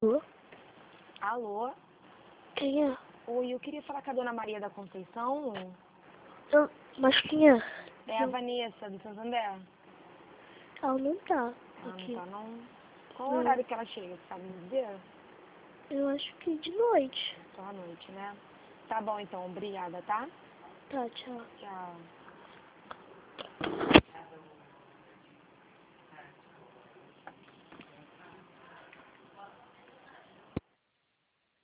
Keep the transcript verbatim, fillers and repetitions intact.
Alô? Alô? Quem é? Oi, eu queria falar com a dona Maria da Conceição. Eu, mas quem é? É a Eu, Vanessa, do Santander. ela não tá Ah, aqui. não tá não? Qual o Não. horário que ela chega, você sabe me dizer? Eu acho que de noite. Só à noite, né? Tá bom então, obrigada, tá? Tá, tchau. Tchau.